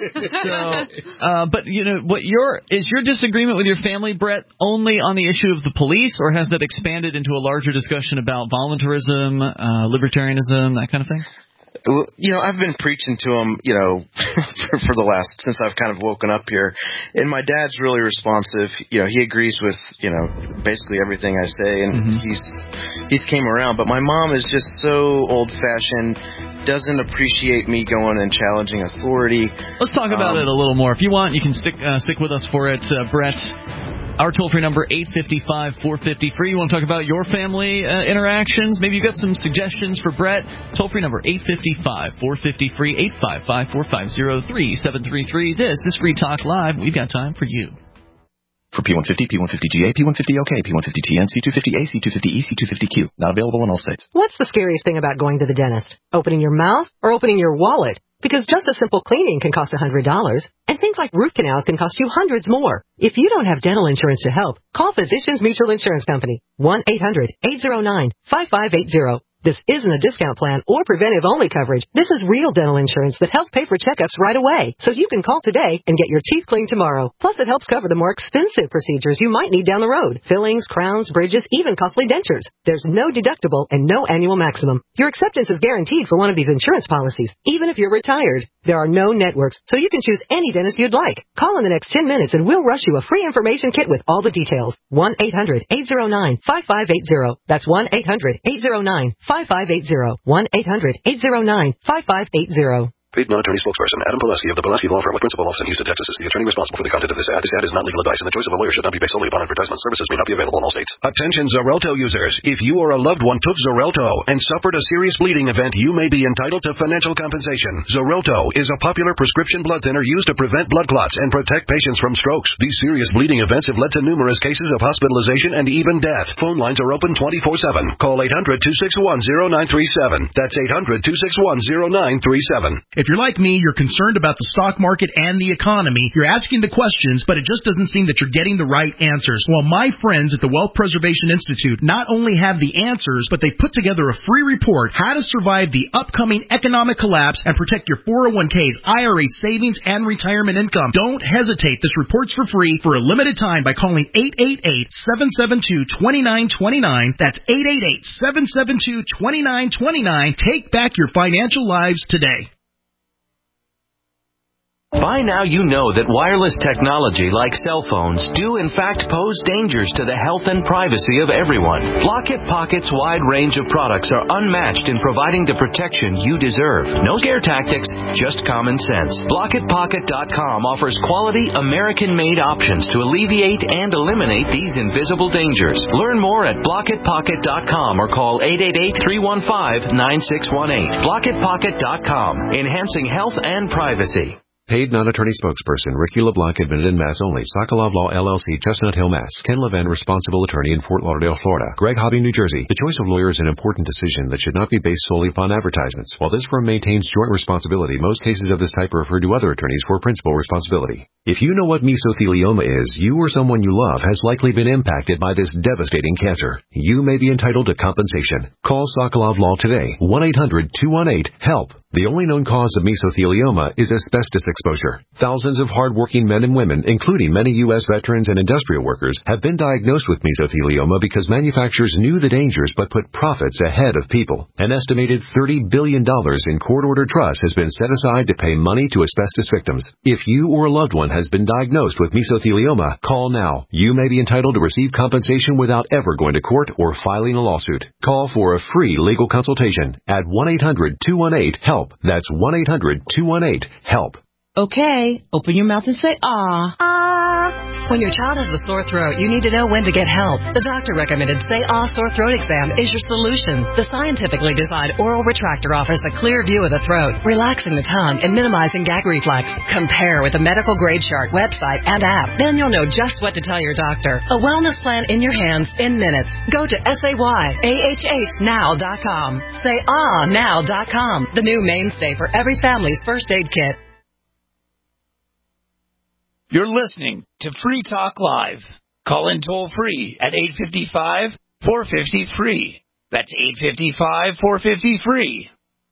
so, uh, but you know, what your is your disagreement with your family, Brett, only on the issue of the police, or has that expanded into a larger discussion about voluntarism, uh, libertarianism, that kind of thing? You know, I've been preaching to him, you know, for, for the last, since I've kind of woken up here. And my dad's really responsive. You know, he agrees with, you know, basically everything I say, and mm-hmm. he's he's came around. But my mom is just so old-fashioned, doesn't appreciate me going and challenging authority. Let's talk about um, it a little more. If you want, you can stick uh, stick with us for it, uh, Brett. Our toll-free number, eight five five, four five zero, free. You want to talk about your family uh, interactions? Maybe you got some suggestions for Brett. Toll-free number, eight five five, four five zero, free, eight five five, four five zero, three seven three three. This is Free Talk Live. We've got time for you. For P one fifty, P one fifty G A, P one fifty O K, P one fifty T N, C two fifty A, C two fifty E, C two fifty Q. Not available in all states. What's the scariest thing about going to the dentist? Opening your mouth or opening your wallet? Because just a simple cleaning can cost one hundred dollars, and things like root canals can cost you hundreds more. If you don't have dental insurance to help, call Physicians Mutual Insurance Company, one eight hundred, eight zero nine, five five eight zero. This isn't a discount plan or preventive-only coverage. This is real dental insurance that helps pay for checkups right away, so you can call today and get your teeth cleaned tomorrow. Plus, it helps cover the more expensive procedures you might need down the road. Fillings, crowns, bridges, even costly dentures. There's no deductible and no annual maximum. Your acceptance is guaranteed for one of these insurance policies, even if you're retired. There are no networks, so you can choose any dentist you'd like. Call in the next ten minutes and we'll rush you a free information kit with all the details. one eight hundred, eight zero nine, five five eight zero. That's one eight hundred, eight zero nine, five five eight zero. one eight hundred, eight zero nine, five five eight zero. Paid non-attorney spokesperson Adam Pileski of the Pileski Law Firm with principal office in Houston, Texas is the attorney responsible for the content of this ad. This ad is not legal advice, and the choice of a lawyer should not be based solely upon advertisement. Services may not be available in all states. Attention Xarelto users. If you or a loved one took Xarelto and suffered a serious bleeding event, you may be entitled to financial compensation. Xarelto is a popular prescription blood thinner used to prevent blood clots and protect patients from strokes. These serious bleeding events have led to numerous cases of hospitalization and even death. Phone lines are open twenty-four seven. Call eight hundred, two six one, zero nine three seven. That's eight hundred, two six one, zero nine three seven. If you're like me, you're concerned about the stock market and the economy. You're asking the questions, but it just doesn't seem that you're getting the right answers. Well, my friends at the Wealth Preservation Institute not only have the answers, but they put together a free report, How to Survive the Upcoming Economic Collapse and Protect Your four oh one k's, I R A savings, and retirement income. Don't hesitate. This report's for free for a limited time by calling eight eight eight, seven seven two, two nine two nine. That's eight eight eight, seven seven two, two nine two nine. Take back your financial lives today. By now you know that wireless technology like cell phones do in fact pose dangers to the health and privacy of everyone. Blockit Pocket's wide range of products are unmatched in providing the protection you deserve. No scare tactics, just common sense. Blockit Pocket dot com offers quality American-made options to alleviate and eliminate these invisible dangers. Learn more at Blockit Pocket dot com or call eight eight eight, three one five, nine six one eight. Blockit Pocket dot com, enhancing health and privacy. Paid non-attorney spokesperson Ricky LeBlanc, admitted in Mass only. Sokolov Law, L L C, Chestnut Hill, Mass. Ken Levin, responsible attorney in Fort Lauderdale, Florida. Greg Hobby, New Jersey. The choice of lawyer is an important decision that should not be based solely upon advertisements. While this firm maintains joint responsibility, most cases of this type are referred to other attorneys for principal responsibility. If you know what mesothelioma is, you or someone you love has likely been impacted by this devastating cancer. You may be entitled to compensation. Call Sokolov Law today. one eight hundred, two one eight, HELP. The only known cause of mesothelioma is asbestos exposure. Thousands of hardworking men and women, including many U S veterans and industrial workers, have been diagnosed with mesothelioma because manufacturers knew the dangers but put profits ahead of people. An estimated thirty billion dollars in court-ordered trust has been set aside to pay money to asbestos victims. If you or a loved one has been diagnosed with mesothelioma, call now. You may be entitled to receive compensation without ever going to court or filing a lawsuit. Call for a free legal consultation at one eight hundred, two one eight, HELP. That's one eight hundred, two one eight, HELP. Okay, open your mouth and say ah. Ah. When your child has a sore throat, you need to know when to get help. The doctor recommended Say Ah Sore Throat Exam is your solution. The scientifically designed oral retractor offers a clear view of the throat, relaxing the tongue and minimizing gag reflex. Compare with the medical grade chart, website, and app. Then you'll know just what to tell your doctor. A wellness plan in your hands in minutes. Go to S A Y A H H now dot com. Say Ah now dot com. The new mainstay for every family's first aid kit. You're listening to Free Talk Live. Call in toll free at eight five five, four five zero, free. That's eight five five, four five zero, free.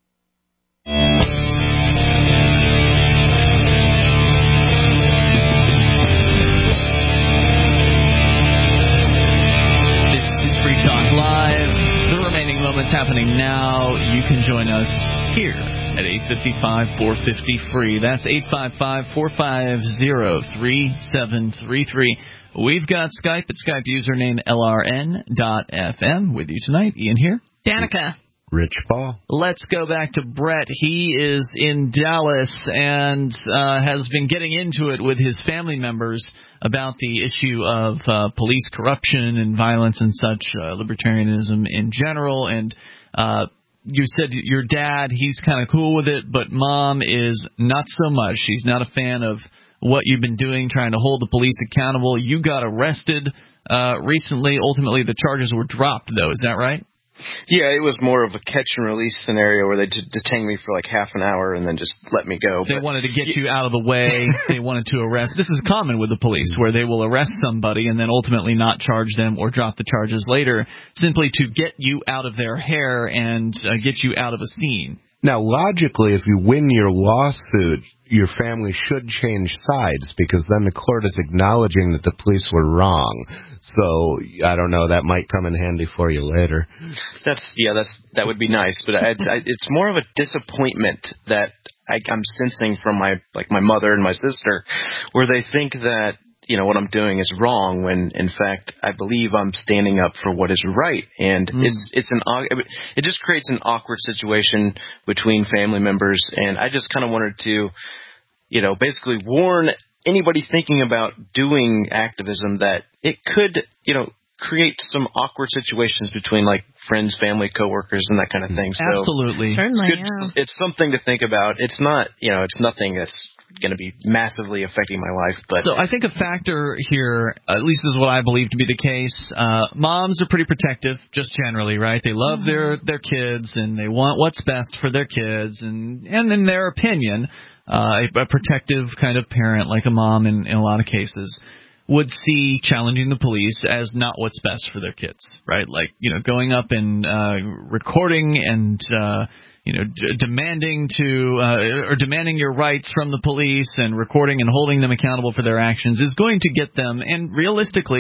This is Free Talk Live. The remaining moments happening now. You can join us here at eight five five, four five zero, free. That's eight five five, four five zero, three seven three three. We've got Skype at Skype username L R N dot F M with you tonight. Ian here. Danica. Rich Paul. Let's go back to Brett. He is in Dallas and uh, has been getting into it with his family members about the issue of uh, police corruption and violence and such, uh, libertarianism in general, and uh you said your dad, he's kind of cool with it, but mom is not so much. She's not a fan of what you've been doing, trying to hold the police accountable. You got arrested uh, recently. Ultimately, the charges were dropped, though. Is that right? Yeah, it was more of a catch and release scenario where they d- detained me for like half an hour and then just let me go. They but, wanted to get you out of the way. They wanted to arrest. This is common with the police, where they will arrest somebody and then ultimately not charge them or drop the charges later, simply to get you out of their hair and uh, get you out of a scene. Now, logically, if you win your lawsuit, your family should change sides, because then the court is acknowledging that the police were wrong. So, I don't know, that might come in handy for you later. That's yeah, that's that would be nice, but I, I, it's more of a disappointment that I, I'm sensing from my like my mother and my sister, where they think that, you know, what I'm doing is wrong, when in fact I believe I'm standing up for what is right. And mm. it's it's an it just creates an awkward situation between family members, and I just kind of wanted to, you know, basically warn anybody thinking about doing activism that it could, you know, create some awkward situations between like friends, family, coworkers, and that kind of thing. So absolutely, certainly, it's, good, yeah. It's something to think about. It's not, you know, it's nothing that's going to be massively affecting my life. But so I think a factor here, at least this is what I believe to be the case, uh, moms are pretty protective, just generally, right? They love mm-hmm. their their kids, and they want what's best for their kids, and and in their opinion, uh, a, a protective kind of parent, like a mom in, in a lot of cases, would see challenging the police as not what's best for their kids, right? Like, you know, going up and uh, recording and uh, you know, d- demanding to uh, or demanding your rights from the police and recording and holding them accountable for their actions is going to get them, and realistically,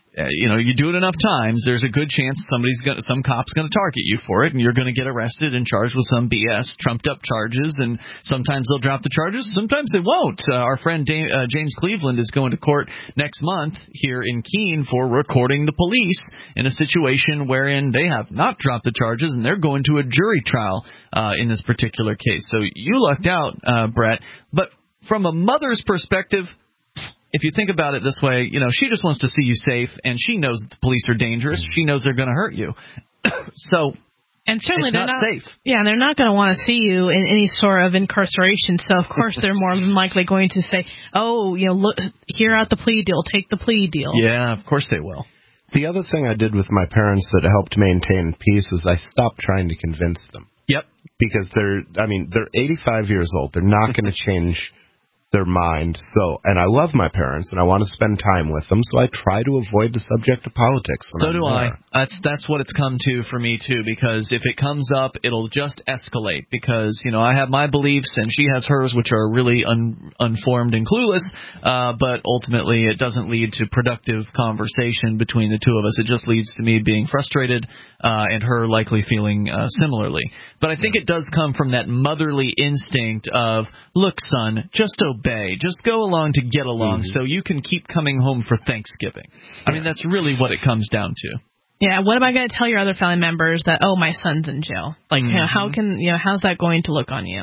Uh, you know, you do it enough times, there's a good chance somebody's gonna, some cop's going to target you for it, and you're going to get arrested and charged with some B S, trumped up charges, and sometimes they'll drop the charges, sometimes they won't. Uh, our friend Dame, uh, James Cleveland is going to court next month here in Keene for recording the police in a situation wherein they have not dropped the charges, and they're going to a jury trial uh, in this particular case. So you lucked out, uh, Brett. But from a mother's perspective, if you think about it this way, you know, she just wants to see you safe, and she knows that the police are dangerous. She knows they're going to hurt you. So and certainly it's they're not, not safe. Yeah, and they're not going to want to see you in any sort of incarceration. So, of course, they're more than likely going to say, oh, you know, look, hear out the plea deal, take the plea deal. Yeah, of course they will. The other thing I did with my parents that helped maintain peace is I stopped trying to convince them. Yep. Because they're, I mean, they're eighty-five years old. They're not going to change their mind. So, and I love my parents, and I want to spend time with them, so I try to avoid the subject of politics. So do I. That's that's what it's come to for me too. Because if it comes up, it'll just escalate. Because you know I have my beliefs, and she has hers, which are really un, unformed and clueless. Uh, but ultimately, it doesn't lead to productive conversation between the two of us. It just leads to me being frustrated, uh, and her likely feeling uh, similarly. But I think it does come from that motherly instinct of, look, son, just obey. Just go along to get along mm-hmm. so you can keep coming home for Thanksgiving. I mean, that's really what it comes down to. Yeah, what am I going to tell your other family members that, oh, my son's in jail? Like, mm-hmm. you know, how can, you know, how's that going to look on you?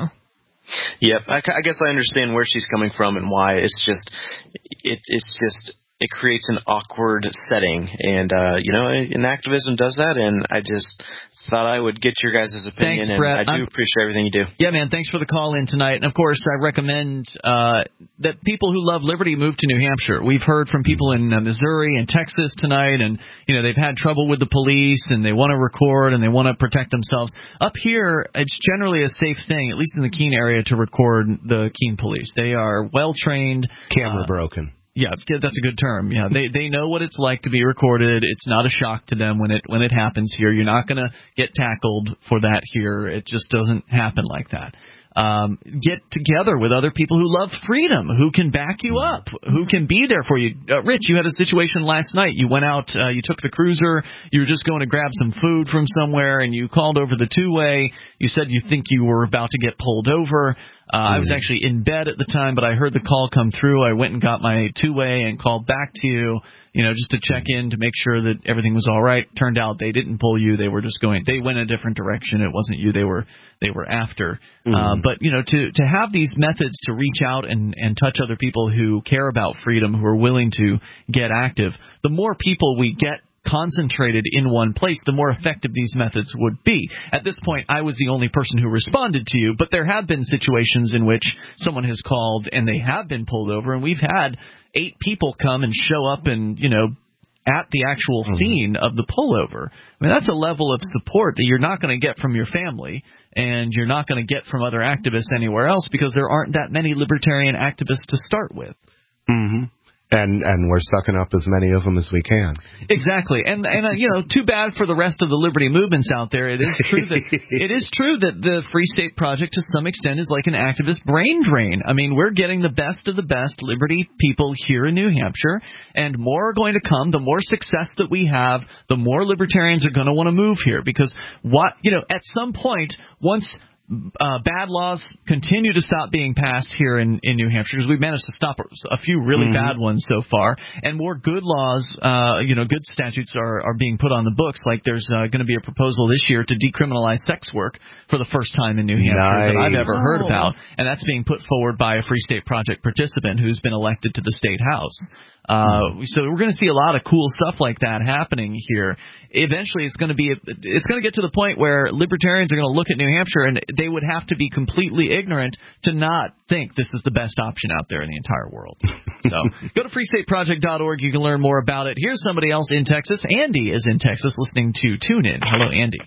Yep, I, I guess I understand where she's coming from and why. It's just, it, it's just, it creates an awkward setting. And, uh, you know, and activism does that, and I just thought I would get your guys' opinion. Thanks, Brett. And I do I'm, appreciate everything you do. Yeah, man, thanks for the call in tonight. And, of course, I recommend uh, that people who love liberty move to New Hampshire. We've heard from people in uh, Missouri and Texas tonight, and, you know, they've had trouble with the police, and they want to record, and they want to protect themselves. Up here, it's generally a safe thing, at least in the Keene area, to record the Keene police. They are well-trained. Camera uh, broken. Yeah, that's a good term. Yeah, they they know what it's like to be recorded. It's not a shock to them when it when it happens here. You're not going to get tackled for that here. It just doesn't happen like that. Um, get together with other people who love freedom, who can back you up, who can be there for you. Uh, Rich, you had a situation last night. You went out, uh, you took the cruiser, you were just going to grab some food from somewhere, and you called over the two-way. You said you think you were about to get pulled over. Uh, I was actually in bed at the time, but I heard the call come through. I went and got my two-way and called back to you, you know, just to check in to make sure that everything was all right. Turned out they didn't pull you. They were just going, they went a different direction. It wasn't you they were they were after. Mm-hmm. Uh, but, you know, to, to have these methods to reach out and, and touch other people who care about freedom, who are willing to get active, the more people we get concentrated in one place, the more effective these methods would be. At this point, I was the only person who responded to you, but there have been situations in which someone has called and they have been pulled over, and we've had eight people come and show up and, you know, at the actual mm-hmm. scene of the pullover. I mean, that's a level of support that you're not going to get from your family, and you're not going to get from other activists anywhere else, because there aren't that many libertarian activists to start with. Mm-hmm. And and we're sucking up as many of them as we can. Exactly, and and uh, you know, too bad for the rest of the liberty movements out there. It is true that it is true that the Free State Project, to some extent, is like an activist brain drain. I mean, we're getting the best of the best liberty people here in New Hampshire, and more are going to come. The more success that we have, the more libertarians are going to want to move here, because what you know, at some point, once Uh, bad laws continue to stop being passed here in, in New Hampshire, because we've managed to stop a few really mm-hmm. bad ones so far, and more good laws, uh, you know, good statutes are, are being put on the books. Like there's uh, going to be a proposal this year to decriminalize sex work for the first time in New Hampshire nice. that I've ever heard oh. about, and that's being put forward by a Free State Project participant who's been elected to the state house. Uh, so we're going to see a lot of cool stuff like that happening here. Eventually, it's going to be it's going to get to the point where libertarians are going to look at New Hampshire, and they would have to be completely ignorant to not think this is the best option out there in the entire world. So go to free state project dot org. You can learn more about it. Here's somebody else in Texas. Andy is in Texas listening to Tune In. Hello, Andy.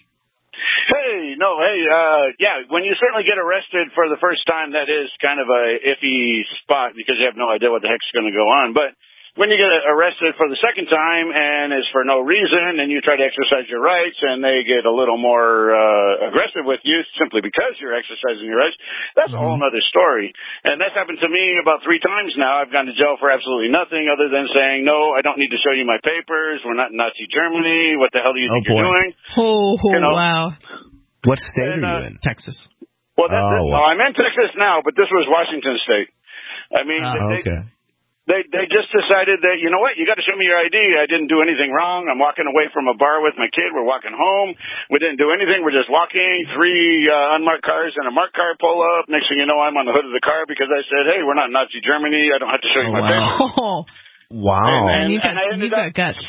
Hey, no, hey, uh, yeah, when you certainly get arrested for the first time, that is kind of a iffy spot, because you have no idea what the heck's going to go on. But when you get arrested for the second time and it's for no reason and you try to exercise your rights and they get a little more uh, aggressive with you simply because you're exercising your rights, that's mm-hmm. a whole other story. And that's happened to me about three times now. I've gone to jail for absolutely nothing other than saying, no, I don't need to show you my papers. We're not in Nazi Germany. What the hell do you oh, think boy. you're doing? Oh, you know? wow. What state and, are uh, you in? Texas. Well, that's oh, it. wow. Well, I'm in Texas now, but this was Washington State. I mean, oh, they, okay. they they just decided that, you know what, you got to show me your I D. I didn't do anything wrong. I'm walking away from a bar with my kid. We're walking home. We didn't do anything. We're just walking. Three uh, unmarked cars and a marked car pull up. Next thing you know, I'm on the hood of the car because I said, hey, we're not Nazi Germany. I don't have to show you oh, my wow. papers. Oh. Wow. And, and, you got, and I ended you got up, guts.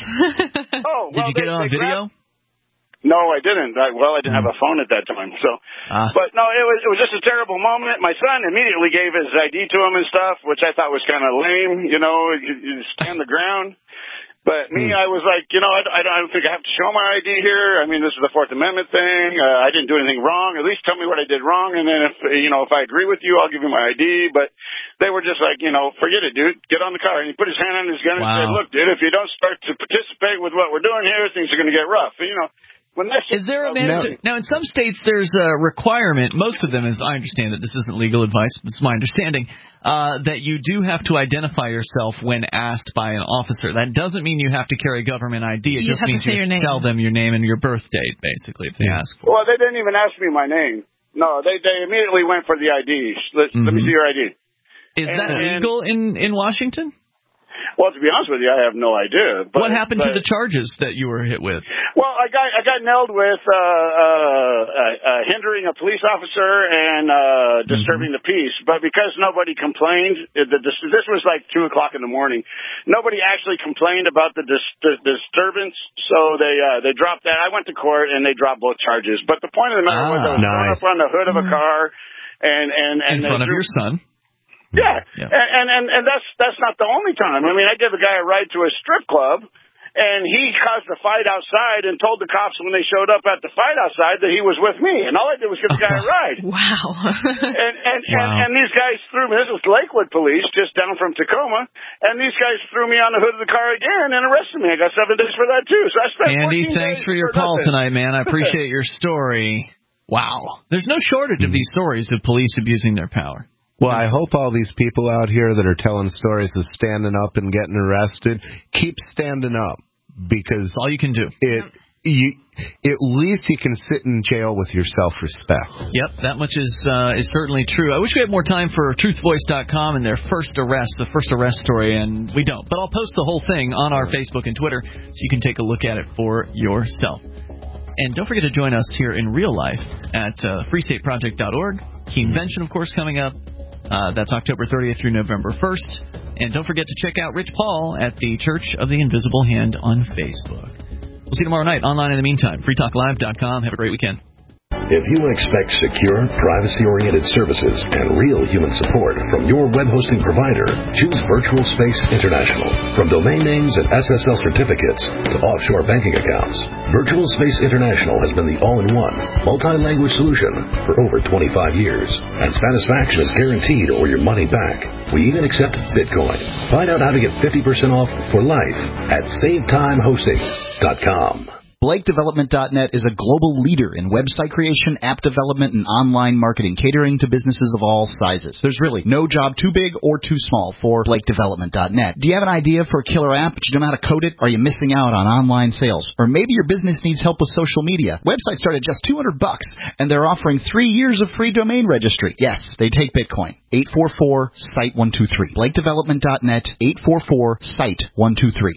oh, well, Did you get they, it on they video? Grabbed, No, I didn't. I, well, I didn't have a phone at that time. So, ah. but no, it was it was just a terrible moment. My son immediately gave his I D to him and stuff, which I thought was kind of lame. You know, you, you stand the ground. But me, I was like, you know, I, I don't think I have to show my I D here. I mean, this is the Fourth Amendment thing. Uh, I didn't do anything wrong. At least tell me what I did wrong, and then if you know if I agree with you, I'll give you my I D. But they were just like, you know, forget it, dude. Get on the car. And he put his hand on his gun wow. and said, look, dude, if you don't start to participate with what we're doing here, things are going to get rough. You know. When is there a mandatory? Now, in some states, there's a requirement. Most of them, as I understand it, this isn't legal advice, but it's my understanding, uh, that you do have to identify yourself when asked by an officer. That doesn't mean you have to carry government I D. It you just means you have to tell them your name and your birth date, basically, if they yeah. ask for it. Well, they didn't even ask me my name. No, they they immediately went for the I D. Let, mm-hmm. let me see your I D. Is and, that and, legal in, in Washington? Well, to be honest with you, I have no idea. But, what happened but, to the charges that you were hit with? Well, I got I got nailed with uh, uh, uh, uh, hindering a police officer and uh, disturbing mm-hmm. the peace. But because nobody complained, the, this, this was like two o'clock in the morning. Nobody actually complained about the, dis, the disturbance, so they uh, they dropped that. I went to court and they dropped both charges. But the point of the matter ah, was I was nice. going up on the hood of a car and and and in front of drew, your son. Yeah, yeah. And, and and that's that's not the only time. I mean, I gave a guy a ride to a strip club, and he caused a fight outside and told the cops when they showed up at the fight outside that he was with me, and all I did was give the guy a ride. Wow. and and, wow. and and these guys threw me. This was Lakewood Police, just down from Tacoma, and these guys threw me on the hood of the car again and arrested me. I got seven days for that too. So I spent. Andy, thanks for your for call nothing. tonight, man. I appreciate your story. Wow. There's no shortage of these stories of police abusing their power. Well, I hope all these people out here that are telling stories of standing up and getting arrested keep standing up, because that's all you can do. It, you, at least you can sit in jail with your self-respect. Yep, that much is uh, is certainly true. I wish we had more time for truth voice dot com and their first arrest, the first arrest story, and we don't. But I'll post the whole thing on our Facebook and Twitter so you can take a look at it for yourself. And don't forget to join us here in real life at uh, free state project dot org. Convention, of course, coming up. Uh, that's October thirtieth through November first. And don't forget to check out Rich Paul at the Church of the Invisible Hand on Facebook. We'll see you tomorrow night online in the meantime. free talk live dot com. Have a great weekend. If you expect secure, privacy-oriented services and real human support from your web hosting provider, choose Virtual Space International. From domain names and S S L certificates to offshore banking accounts, Virtual Space International has been the all-in-one, multi-language solution for over twenty-five years. And satisfaction is guaranteed or your money back. We even accept Bitcoin. Find out how to get fifty percent off for life at save time hosting dot com. Blake Development dot net is a global leader in website creation, app development, and online marketing, catering to businesses of all sizes. There's really no job too big or too small for Blake Development dot net. Do you have an idea for a killer app, but you don't know how to code it? Are you missing out on online sales? Or maybe your business needs help with social media? Websites start at just two hundred bucks, and they're offering three years of free domain registry. Yes, they take Bitcoin. eight four four, S I T E one two three. Blake Development dot net, eight four four, S I T E one two three.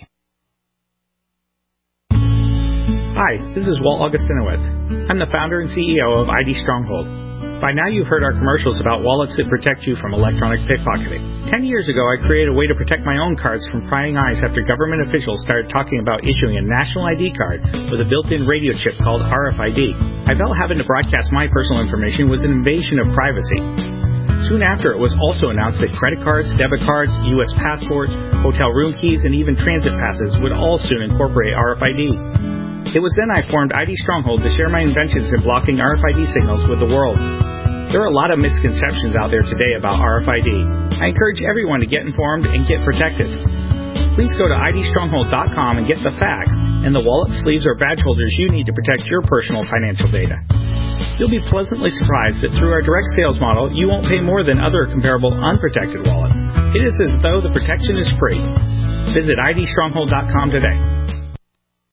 Hi, this is Walt Augustinowitz. I'm the founder and C E O of I D Stronghold. By now you've heard our commercials about wallets that protect you from electronic pickpocketing. Ten years ago I created a way to protect my own cards from prying eyes after government officials started talking about issuing a national I D card with a built-in radio chip called R F I D. I felt having to broadcast my personal information was an invasion of privacy. Soon after, it was also announced that credit cards, debit cards, U S passports, hotel room keys, and even transit passes would all soon incorporate R F I D. It was then I formed I D Stronghold to share my inventions in blocking R F I D signals with the world. There are a lot of misconceptions out there today about R F I D. I encourage everyone to get informed and get protected. please go to I D stronghold dot com and get the facts and the wallet, sleeves, or badge holders you need to protect your personal financial data. You'll be pleasantly surprised that through our direct sales model, you won't pay more than other comparable unprotected wallets. It is as though the protection is free. Visit I D stronghold dot com today.